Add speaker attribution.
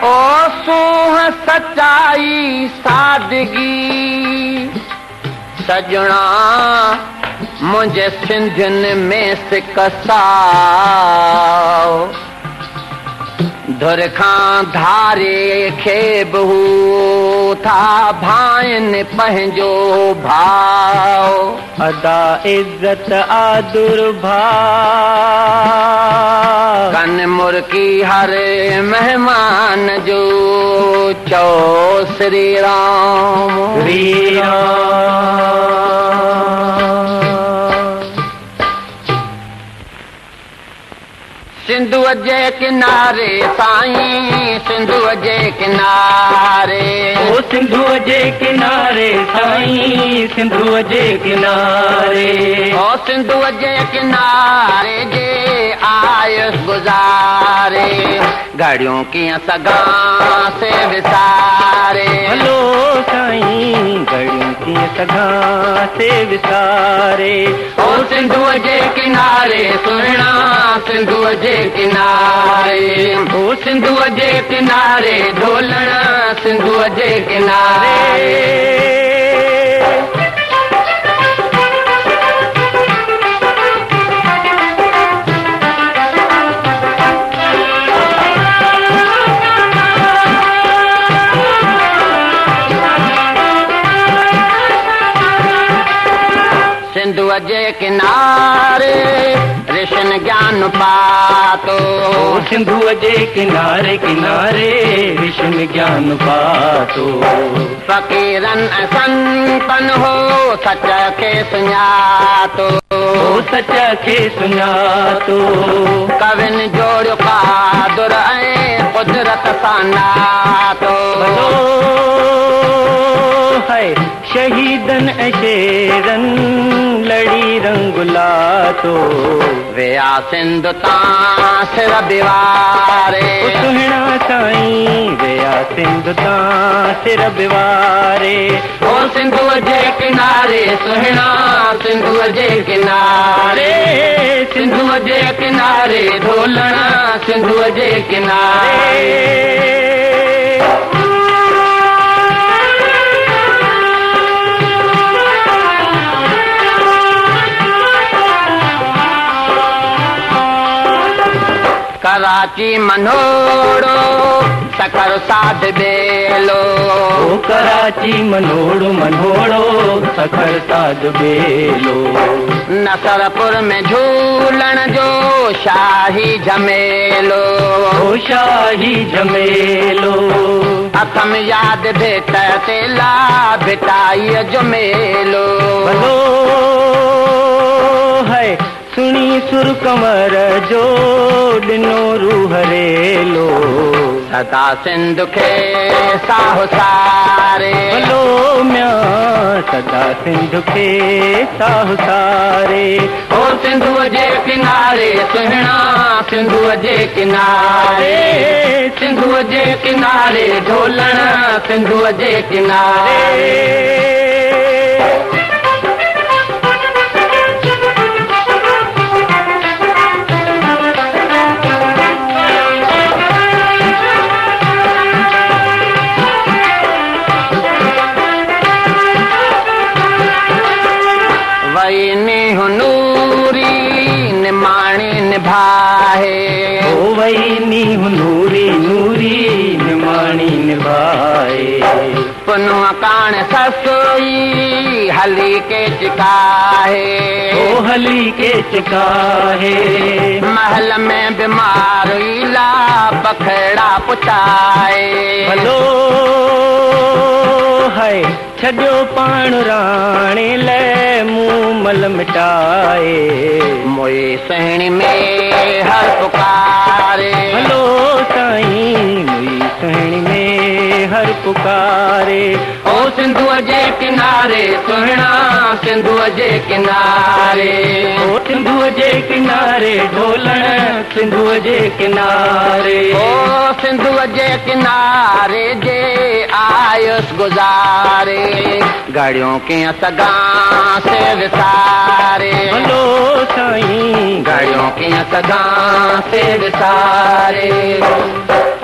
Speaker 1: ओ सूह सच्चाई सादगी सजना मुझे सिंधियुनि में सिकसाओ धुर खां धारे खे बहू था भाइनि पंहिंजो भाव
Speaker 2: अदा इज्जत आदुर्भाव
Speaker 1: कन मुर्की हर मेहमान जो चो श्री राम
Speaker 2: श्री
Speaker 1: सिंधुअ जे किनारे साईं सिंधुअ जे किनारे
Speaker 2: ओ सिंधुअ जे किनारे साईं सिंधुअ जे किनारे
Speaker 1: ओ सिंधुअ जे किनारे जे आयुस गुज़ारे घड़ियूं कीअं सघां से विसारे
Speaker 2: हलो साईं घड़ियूं कीअं सघां से विसारे
Speaker 1: ओ सिंधुअ जे किनारे सुहिणा सिंधुअ जे किनारे ओ सिंधुअ जे किनारे ढोलण सिंधुअ जे किनारे सिंधुअ जे किनारे ऋषिन ज्ञान पातो
Speaker 2: सिंधुअ जे किनारे किनारे ऋषिन ज्ञान पातो
Speaker 1: फ़क़ीरनि ऐं संतन हो सच खे सुञातो
Speaker 2: सच खे सुञातो
Speaker 1: कविन जोड़ियो कादुर ऐं कुदरत सां नातो
Speaker 2: है शहीदन ऐं शेरन लड़ी रंगुलातो
Speaker 1: विया सिंध तां सिर बिवारे
Speaker 2: सुहिणा साईं विया सिंध तां सिर बिवारे
Speaker 1: ओ सिंधुअ जे किनारे सुहिणा सिंधुअ जे किनारे सिंधुअ जे किनारे ढोलण सिंधुअ जे किनारे कराची मनोड़ो सकर साध बेलो
Speaker 2: कराची मनोड़ो मनोड़ो सकर साध बेलो
Speaker 1: नसरपुर में झूलण जो शाही झमेलो
Speaker 2: शाही झमेलो
Speaker 1: हथ में याद भेट तेला भिटाई जो मेलो
Speaker 2: भलो है सुनी सुर कमर जो दिनो रूह रेलो
Speaker 1: सदा सिंध खे साहो सारे
Speaker 2: भलो म्या सदा सिंध खे साहो सारे
Speaker 1: ओ सिंधुअ जे किनारे सुहिणा सिंधुअ जे किनारे सिंधुअ जे किनारे ढोलण सिंधुअ जे किनारे नूरी निमाणी निभाए
Speaker 2: ओ वही नीहु नूरी नूरी निमाणी निभाए
Speaker 1: पुनुआ कान ससोई हली के चिकाहे
Speaker 2: ओ हली के चिकाहे
Speaker 1: महल में बीमार इला पखड़ा पुछाए
Speaker 2: भलो है छॾियो पाण राणे ले मुंह मल मिटाए
Speaker 1: मोई सहणी में हर पुकारे
Speaker 2: हलो साईं मुई सहणी में हर पुकारे
Speaker 1: ओ सिंधुअ जे किनारे सुहिणा सिंधुअ जे किनारे
Speaker 2: ओ सिंधुअ जे किनारे ढोलण सिंधुअ जे किनारे
Speaker 1: ओ सिंधुअ जे किनारे जे आयुस गुज़ारे गाड़ियों कीअं सघां से विसारे
Speaker 2: हलो साईं
Speaker 1: गाड़ियों कीअं सघां से विसारे